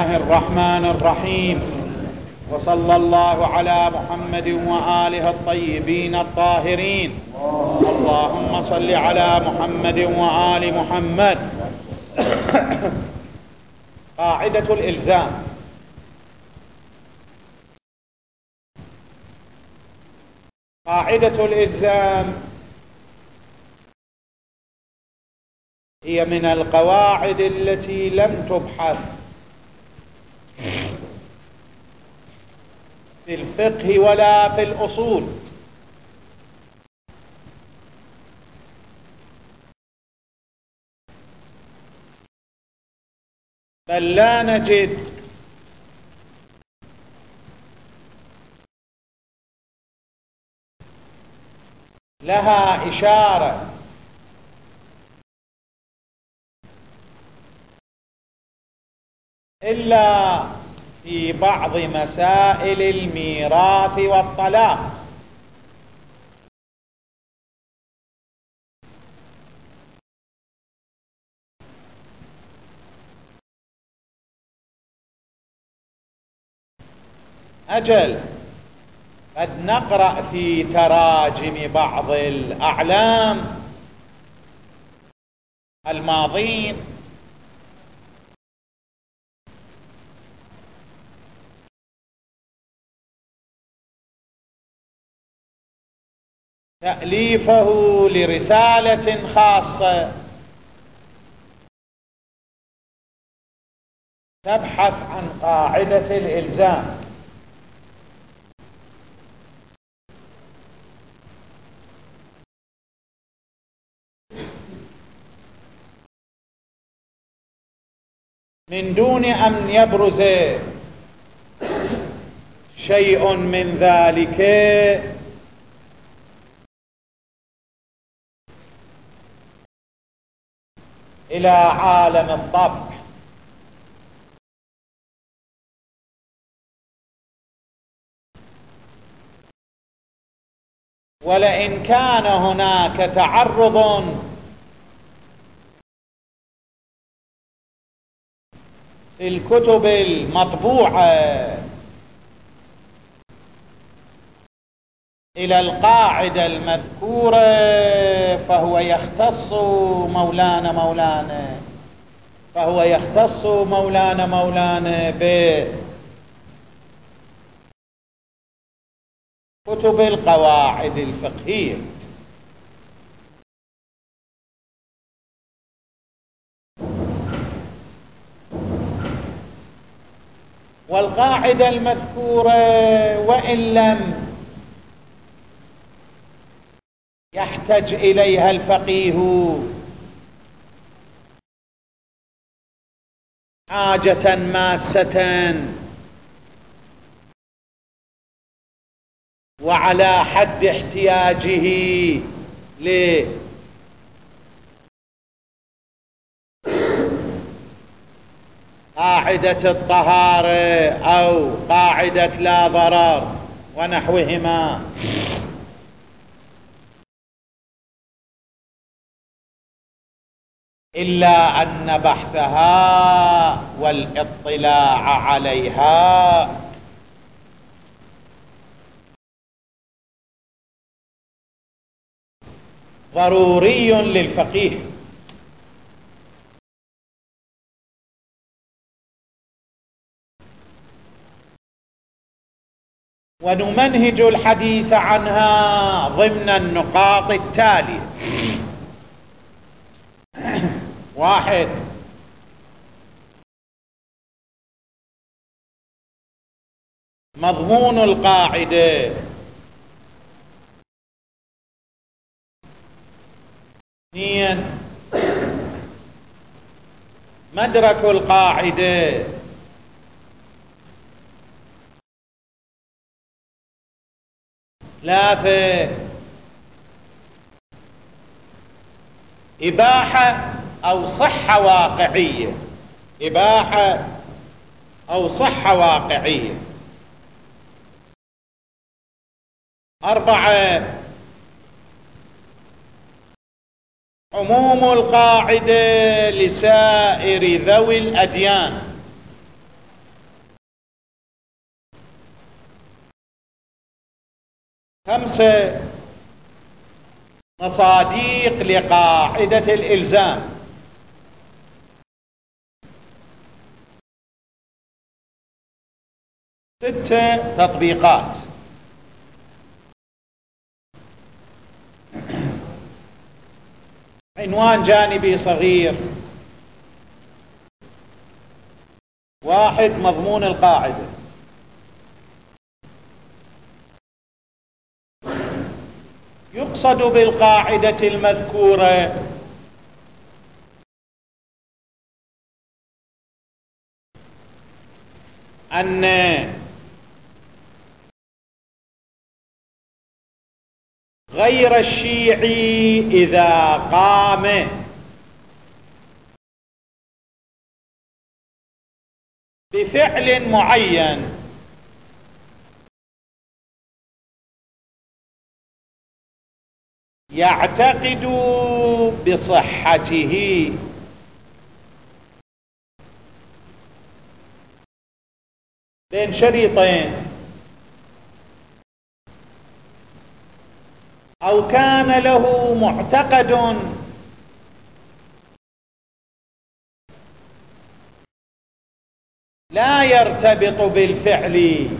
الله الرحمن الرحيم، وصلى الله على محمد وآله الطيبين الطاهرين. اللهم صل على محمد وآل محمد. قاعدة الإلزام. قاعدة الإلزام هي من القواعد التي لم تبحث في الفقه ولا في الأصول، بل لا نجد لها إشارة إلا في بعض مسائل الميراث والطلاق. أجل قد نقرأ في تراجم بعض الأعلام الماضين تأليفه لرسالة خاصة تبحث عن قاعدة الإلزام. من دون أن يبرز شيء من ذلك إلى عالم الطبع، ولئن كان هناك تعرض في الكتب المطبوعة إلى القاعدة المذكورة فهو يختص مولانا بكتب القواعد الفقهية. والقاعدة المذكورة وإن لم يحتج إليها الفقيه حاجة ماسة وعلى حد احتياجه لقاعدة الطهارة أو قاعدة لا ضرر ونحوهما، إلا أن بحثها والاطلاع عليها ضروري للفقيه. ونمنهج الحديث عنها ضمن النقاط التالية. 1. مضمون القاعدة. 2. مدرك القاعدة. 3. إباحة أو صحة واقعية. 4. عموم القاعدة لسائر ذوي الأديان. 5 مصاديق لقاعدة الإلزام. 6 تطبيقات. عنوان جانبي صغير. 1 مضمون القاعدة. يقصد بالقاعدة المذكورة أن غير الشيعي إذا قام بفعل معين يعتقد بصحته بين شريطين، أو كان له معتقد لا يرتبط بالفعل،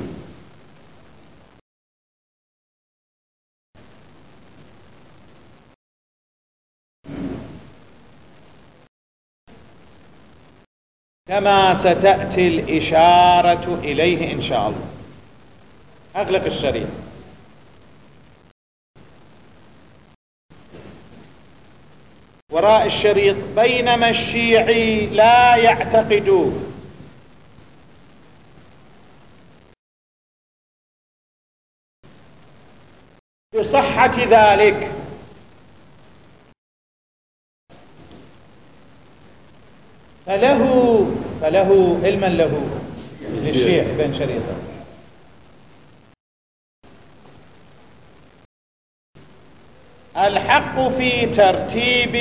كما ستأتي الإشارة إليه إن شاء الله. أغلق الشريط. وراء الشريط: بينما الشيعي لا يعتقد بصحة ذلك، فله علما له للشيعي بين شريطه. الحق في ترتيب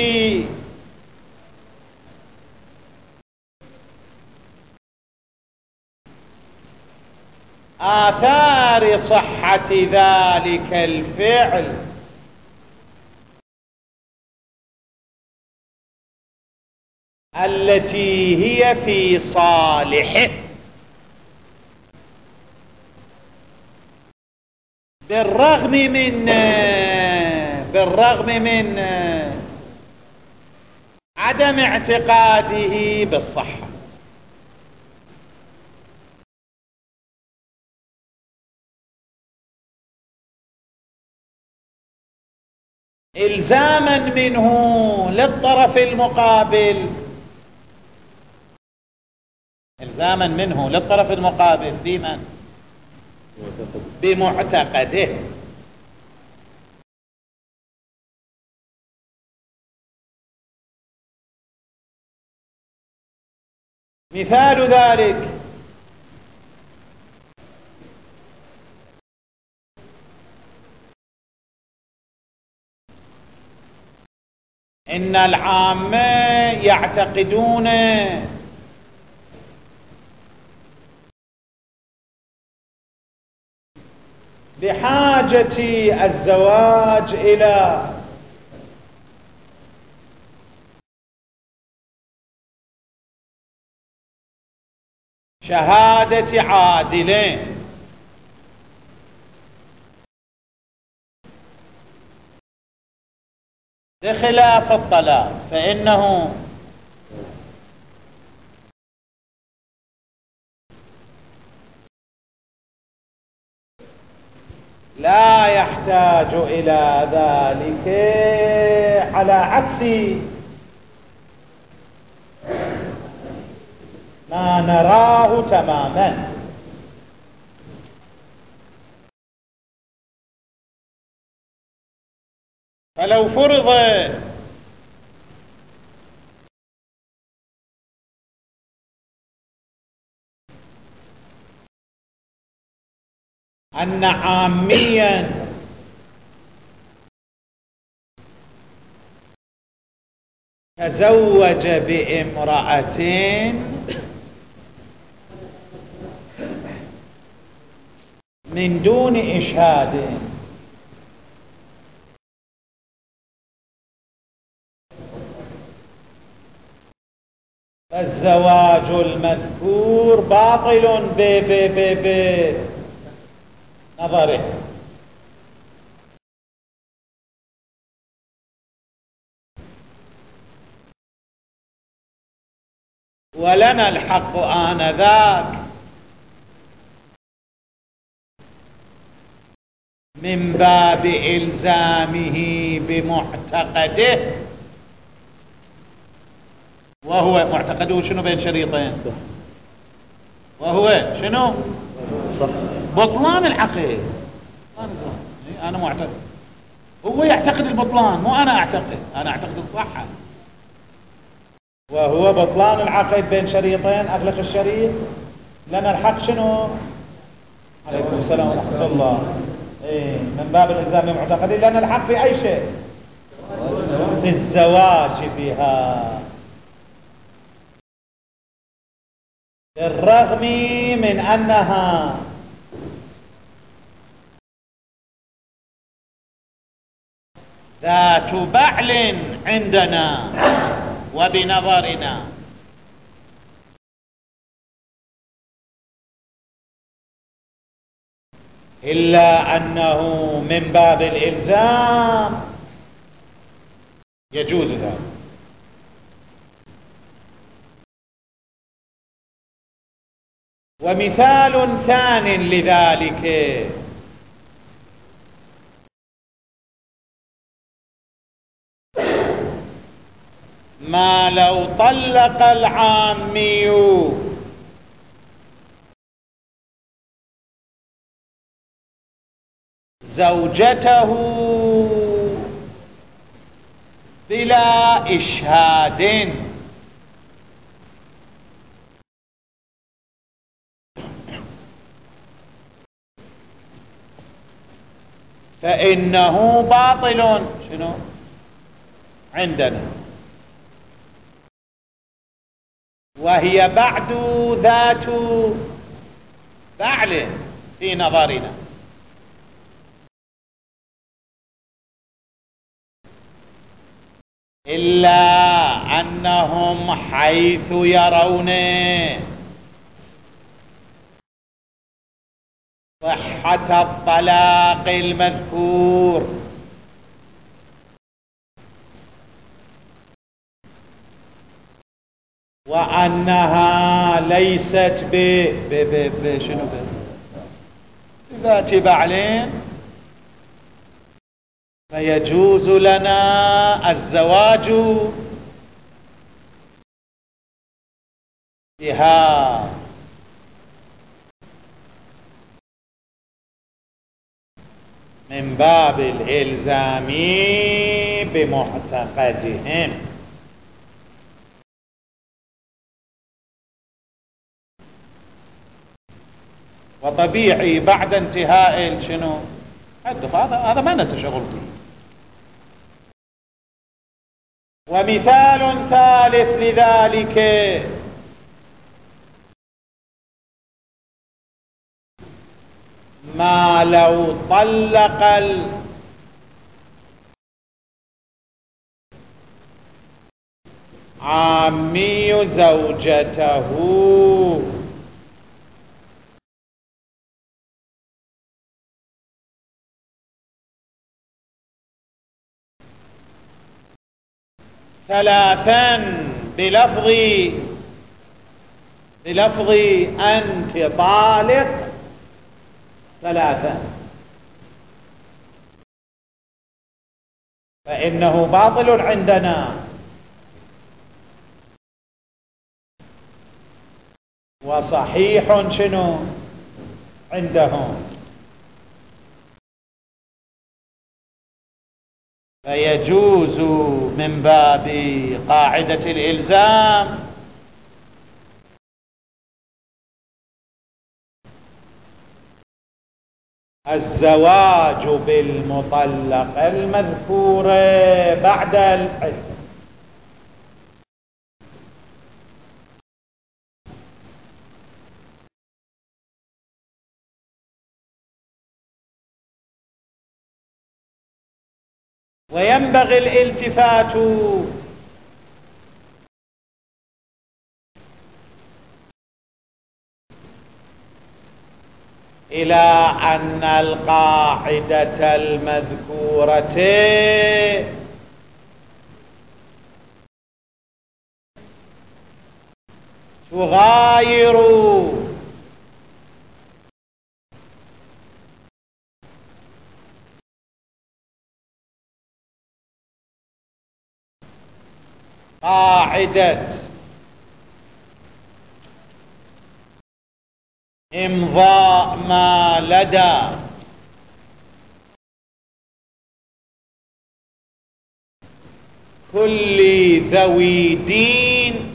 آثار صحة ذلك الفعل التي هي في صالحه، بالرغم من عدم اعتقاده بالصحة. إلزاما منه للطرف المقابل بمن؟ بمعتقده. مثال ذلك: إن العامة يعتقدون بحاجة الزواج إلى شهادة عادلين بخلاف الطلاق، فإنه لا يحتاج إلى ذلك، على عكس ما نراه تماما. فلو فرض أن عاميا تزوج بامرأة من دون إشهاد، الزواج المذكور باطل بنظره. ولنا الحق آنذاك من باب إلزامه بمعتقده، وهو معتقده شنو بين شريطين، وهو شنو؟ صح. بطلان العقد. أنا معتقد، هو يعتقد البطلان مو أنا أعتقد، أنا أعتقد الصحة، وهو بطلان العقد بين شريطين. أغلق الشريط، لنا الحق شنو؟ عليكم السلام ورحمة الله. من باب الإلزام بمعتقده لنا الحق في أي شيء؟ في الزواج بها، بالرغم من أنها ذات بعل عندنا وبنظرنا، إلا أنه من باب الإلزام يجوز ذلك. ومثال ثان لذلك ما لو طلق العامي زوجته بلا إشهاد، فإنه باطل شنو عندنا، وهي بعد ذات بعل في نظرنا، إلا أنهم حيث يرون صحة الطلاق المذكور وأنها ليست شنو بذات بعلين، فيجوز لنا الزواج بها من باب الإلزام بمعتقدهم. وطبيعي بعد انتهاء شنو حدث، هذا ما ننسى شغل فيه. ومثال ثالث لذلك ما لو طلق العامي زوجته ثلاثا بلفظ أنت طالق ثلاثا، فإنه باطل عندنا، وصحيح شنو عندهم، فيجوز من باب قاعدة الإلزام الزواج بالمطلق المذكور بعد العدة. وينبغي الالتفات إلى أن القاعدة المذكورة تغاير قاعدة إمضاء ما لدى كل ذوي دين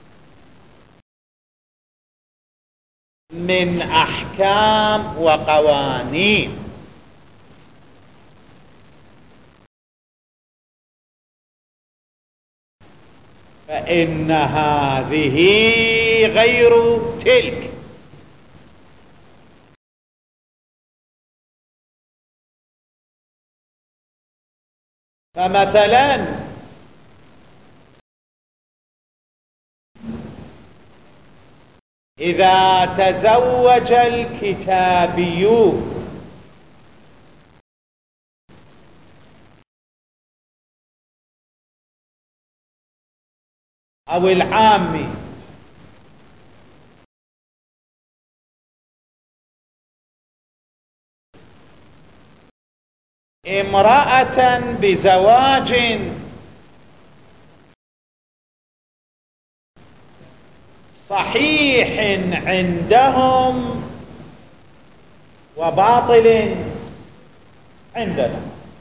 من أحكام وقوانين، فإن هذه غير تلك. فمثلا إذا تزوج الكتابي أو العامي امرأة بزواج صحيح عندهم وباطل عندنا،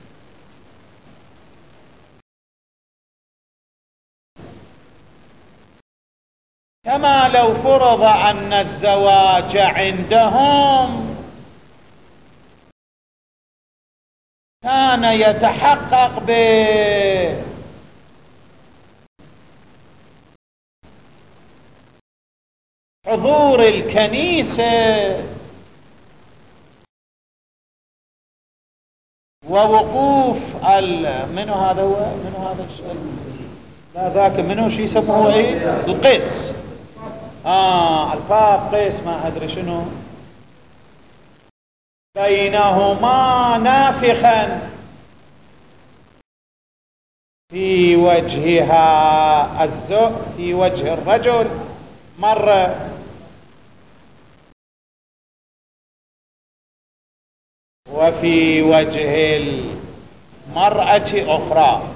كما لو فرض أن الزواج عندهم كان يتحقق بحضور الكنيسة ووقوف منو هذا هو منو هذا لا ذاك منو شي يسموه ايه القس، الباب قيس ما ادري شنو، بينهما نافخا في وجهها في وجه الرجل مرة وفي وجه المرأة أخرى،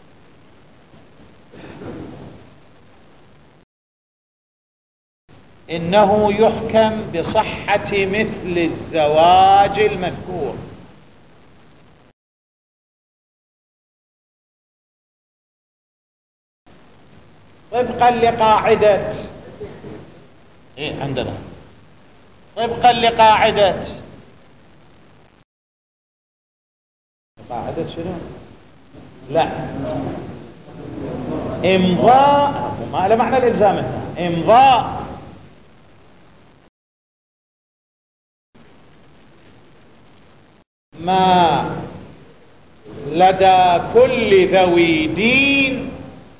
إنه يحكم بصحة مثل الزواج المذكور. طبقا لقاعدة عندنا طبقا لقاعدة شنو؟ لا، إمضاء ما له معنى الإلزام هنا، إمضاء ما لدى كل ذوي دين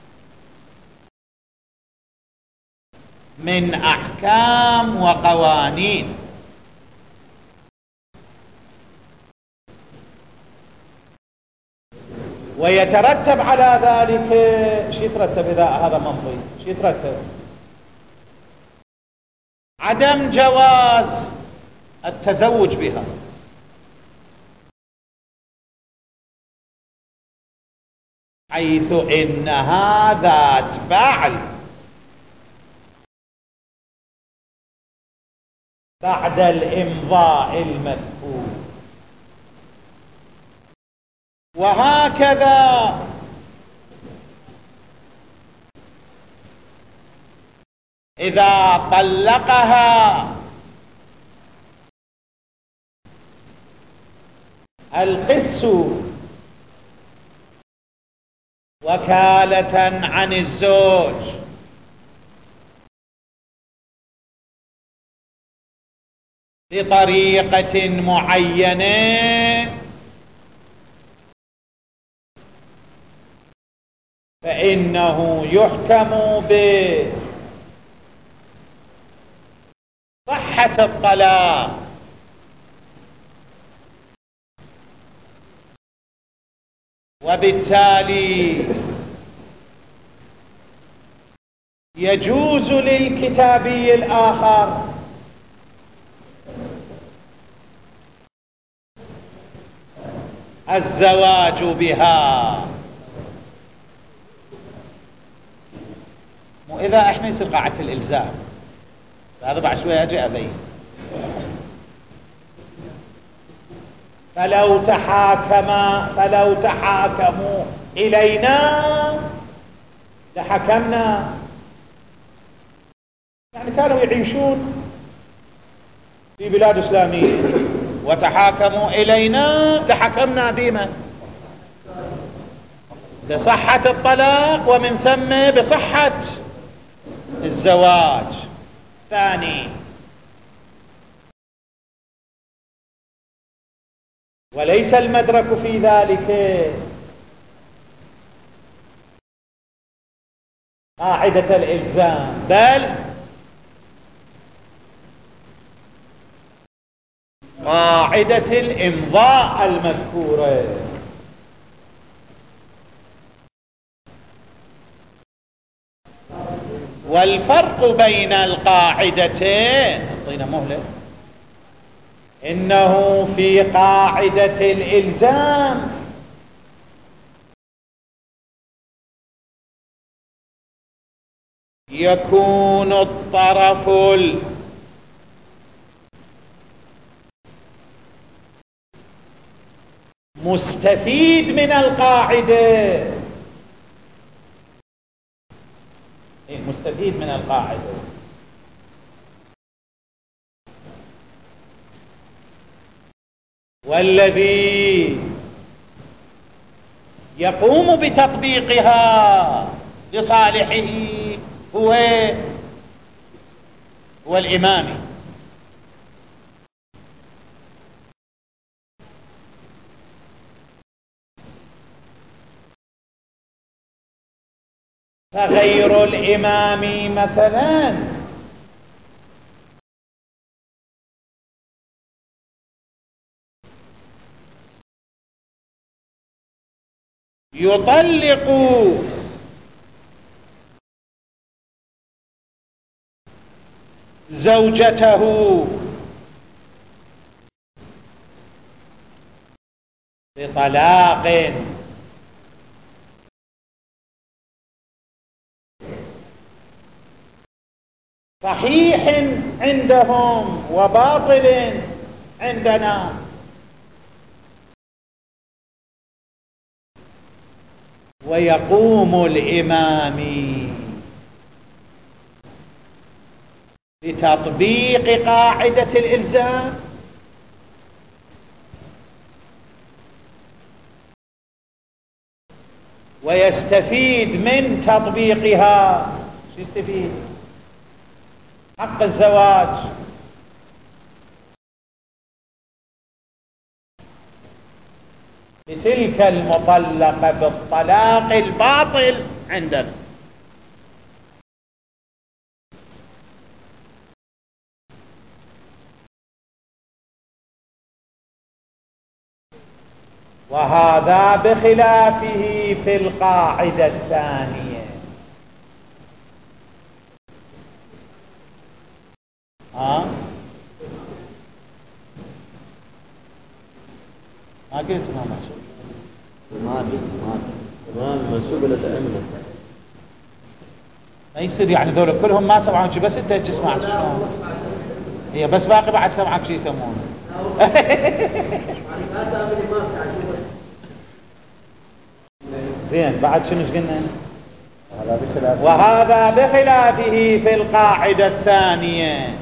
من أحكام وقوانين، ويترتب على ذلك شو يترتب إذا هذا ممضي؟ شو يترتب؟ عدم جواز التزوج بها، حيث إنها ذات بعل بعد الإمضاء المذكور. وهكذا إذا طلقها القس وكالة عن الزوج بطريقة معينة، فإنه يحكم بصحة الطلاق وبالتالي يجوز للكتابي الآخر الزواج بها. مو إذا احنا يصير قاعدة الإلزام، هذا بعد شوية أجي أبين. فلو تحاكموا إلينا لحكمنا، يعني كانوا يعيشون في بلاد إسلامية وتحاكموا إلينا لحكمنا بما بصحة الطلاق ومن ثم بصحة الزواج. ثاني، وليس المدرك في ذلك قاعدة الإلزام، بل قاعدة الإمضاء المذكورة. والفرق بين القاعدتين، اعطينا مهلة، إنه في قاعدة الإلزام يكون الطرف المستفيد من القاعدة، مستفيد من القاعدة، والذي يقوم بتطبيقها لصالحه هو الإمامي. فغير الإمامي مثلا يطلق زوجته بطلاق صحيح عندهم وباطل عندنا، ويقوم الإمامي بتطبيق قاعدة الإلزام ويستفيد من تطبيقها. شو يستفيد؟ حق الزواج. لتلك المطلقة بالطلاق الباطل عندنا. وهذا بخلافه في القاعدة الثانية. ما قلت ما منسوب، ما منسوب إلى الأئمة. ما يصير يعني ذول كلهم ما سمعون شيء، بس انت تسمع شلون؟ هي بس باقي بعد سمعك شيء يسمونه. زين، بعد شنو قلنا؟ وهذا بخلافه في القاعدة الثانية.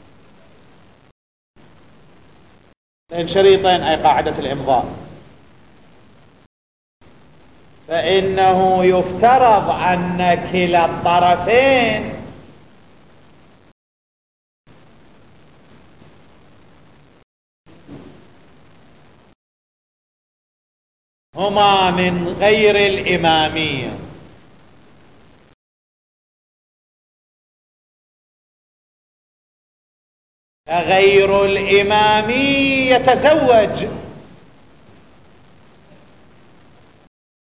لأن شريطين أي قاعدة الإمضاء، فإنه يفترض أن كلا الطرفين هما من غير الإمامية، فغير الإمامي يتزوج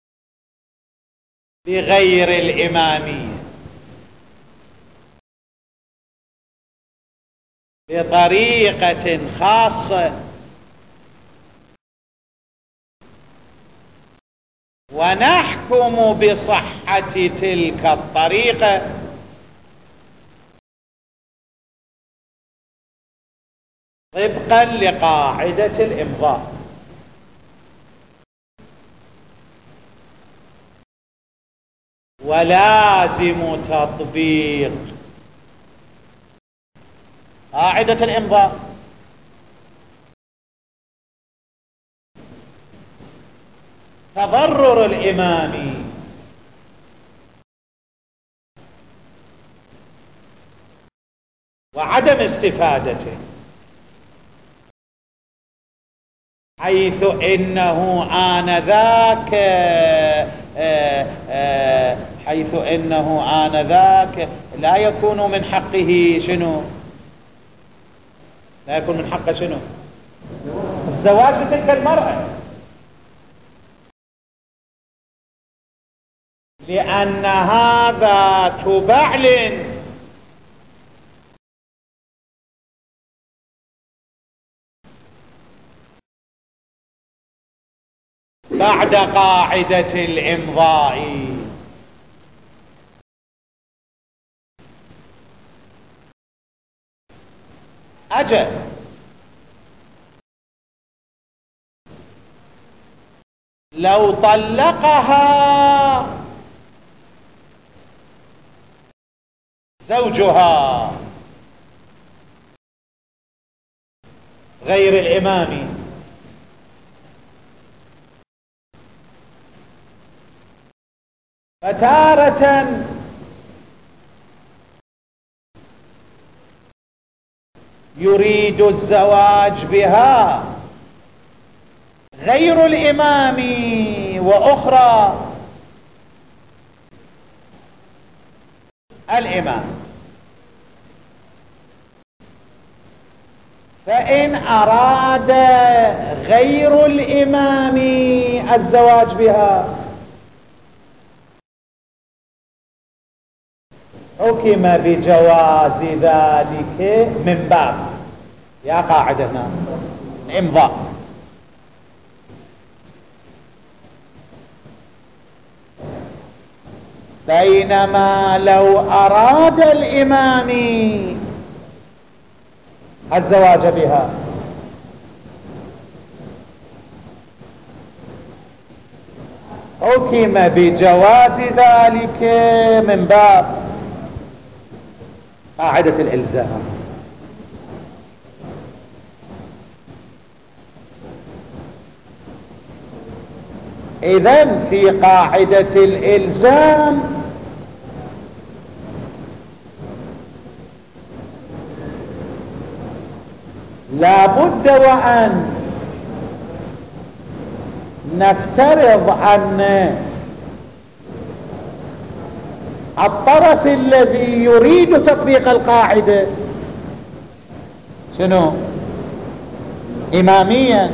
بغير الإمامية بطريقة خاصة، ونحكم بصحة تلك الطريقة طبقا لقاعدة الإمضاء. ولازم تطبيق قاعدة الإمضاء تضرر الإمام وعدم استفادته، حيث إنه آنذاك لا يكون من حقه شنو؟ لا يكون من حقه شنو؟ الزواج بتلك المرأة، لأن هذا تبعل بعد قاعدة الإمضاء. أجل لو طلقها زوجها غير الإمام فتارة يريد الزواج بها غير الإمام، وأخرى الإمام، فإن أراد غير الإمام الزواج بها حكم بجواز ذلك من باب يا قاعدتنا الإمضاء. بينما لو أراد الإمام الزواج بها حكم بجواز ذلك من باب قاعدة الإلزام. إذن في قاعدة الإلزام لا بد وأن نفترض أن الطرف الذي يريد تطبيق القاعدة شنو؟ إماميا،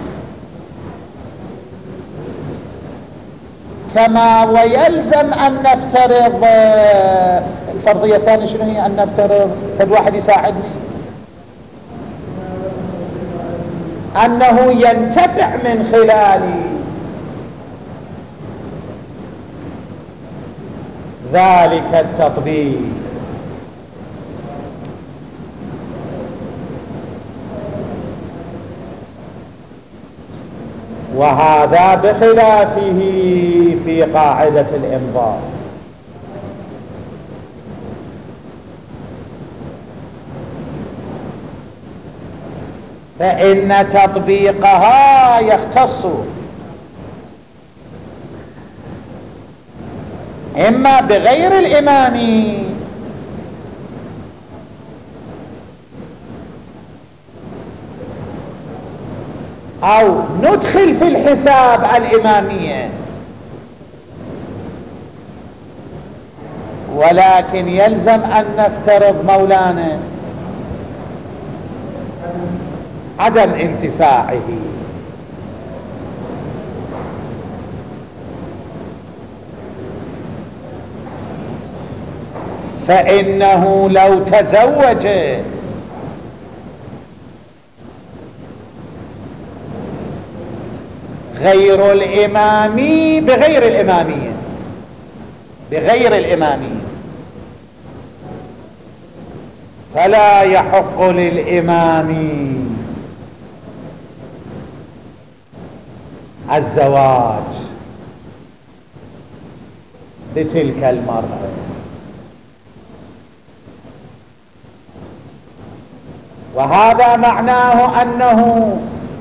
كما ويلزم أن نفترض الفرضية الثانية شنو هي؟ أن نفترض قد واحد يساعدني أنه ينتفع من خلال ذلك التطبيق. وهذا بخلافه في قاعدة الإمضاء. فإن تطبيقها يختص إما بغير الإمام أو ندخل في الحساب الإمامية، ولكن يلزم أن نفترض مولانا عدم انتفاعه. فإنه لو تزوج غير الإمامي بغير الإمامية فلا يحق للإمام الزواج بتلك المرأة. وهذا معناه أنه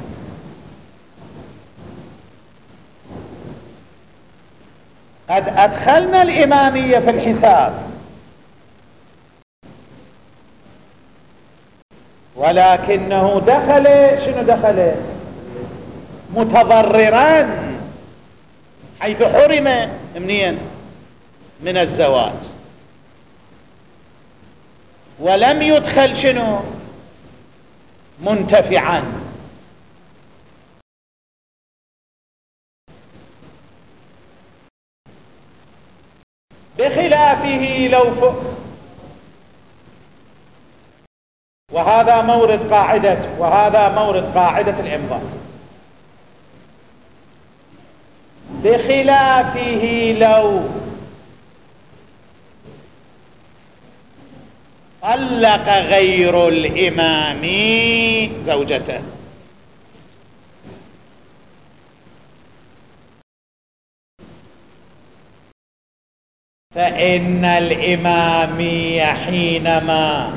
قد أدخلنا الإمامية في الحساب، ولكنه دخل متضررا، حيث حرم من الزواج، ولم يدخل منتفعا. بخلافه وهذا مورد قاعدة الإمضاء. بخلافه لو طلق غير الإمام زوجته فإن الإمامي حينما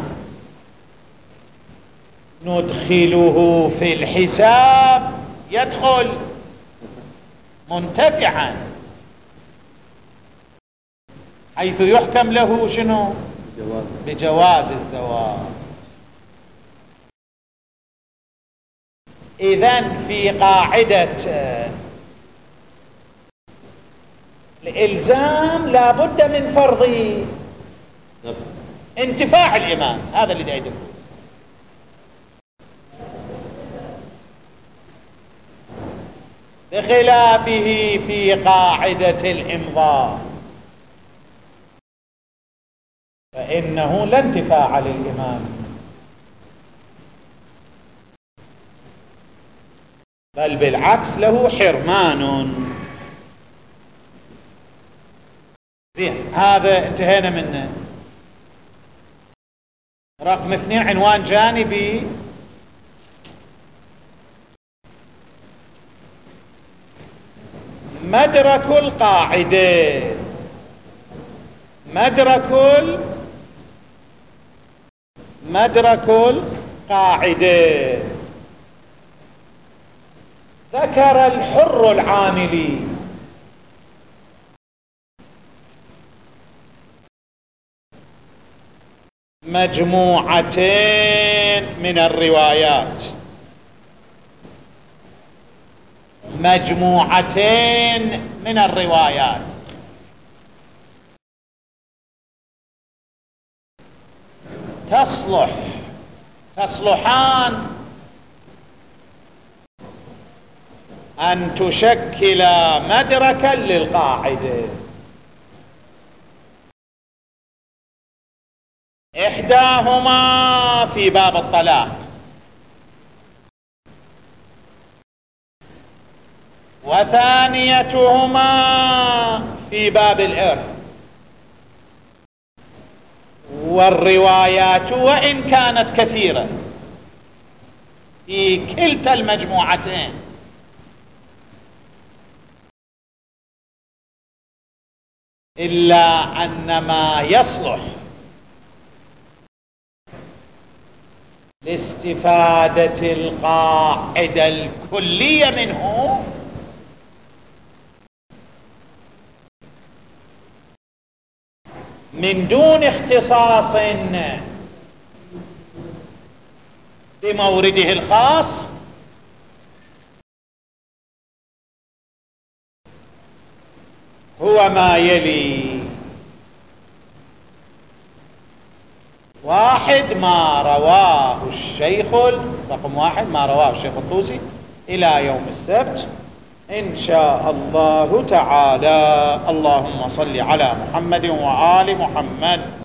ندخله في الحساب يدخل منتفعا، حيث يحكم له بجواز الزواج. إذن في قاعدة الإلزام لا بد من فرض انتفاع الإمام، هذا اللي دايده. بخلافه في قاعدة الإمضاء فإنه لا انتفاع للإمام، بل بالعكس له حرمان. زين، هذا انتهينا منه. رقم 2 عنوان جانبي: مدرك القاعدة. مدرك القاعدة ذكر الحر العاملي مجموعتين من الروايات تصلحان أن تشكل مدركا للقاعدة. إحداهما في باب الطلاق، وثانيتهما في باب الإرث. والروايات وإن كانت كثيرة في كلتا المجموعتين إلا أن ما يصلح لاستفادة القاعدة الكلية منه من دون اختصاص بمورده الخاص هو ما يلي: 1 ما رواه الشيخ الطوسي إلى يوم السبت إن شاء الله تعالى. اللهم صل على محمد وآل محمد.